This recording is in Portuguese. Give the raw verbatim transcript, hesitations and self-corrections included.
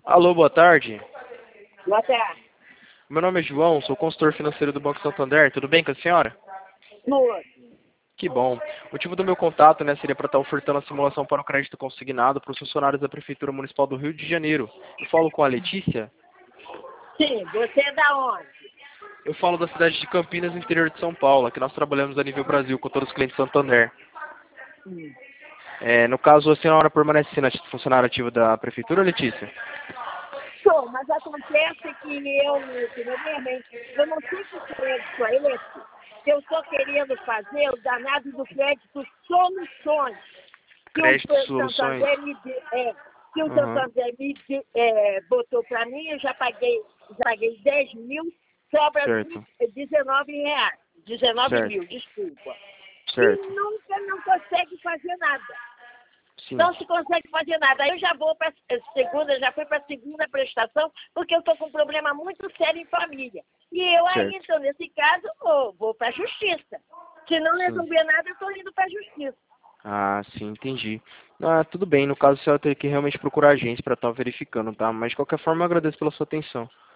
Alô, boa tarde. Boa tarde. Meu nome é João, sou consultor financeiro do Banco Santander. Tudo bem com a senhora? Tudo. Que bom. O motivo do meu contato, né, seria para estar ofertando a simulação para o crédito consignado para os funcionários da Prefeitura Municipal do Rio de Janeiro. Eu falo com a Letícia. Sim, você é da onde? Eu falo da cidade de Campinas, no interior de São Paulo, que nós trabalhamos a nível Brasil com todos os clientes Santander. Hum. É, no caso, a senhora permanece sendo ati- funcionária ativa da Prefeitura, Letícia? Sou, mas acontece que eu, primeiramente, eu não sei que crédito é esse, que eu estou querendo fazer o danado do crédito Soluções, que o Crédito, soluções. Santander me, de- é, que o Aham. Santander me de- é, botou para mim, eu já paguei, já paguei dez mil, sobra Certo, dezenove reais, dezenove certo, mil, desculpa. E certo. nunca não consegue fazer nada. Sim, Não se consegue fazer nada. Aí eu já vou para a segunda, já fui para a segunda prestação, porque eu estou com um problema muito sério em família. E eu aí, certo. então, nesse caso, vou, vou para a justiça. Se não Sim. resolver nada, eu estou indo para a justiça. Ah, sim, entendi. Ah, tudo bem, no caso, você vai ter que realmente procurar a agência para estar verificando, tá? Mas de qualquer forma, eu agradeço pela sua atenção.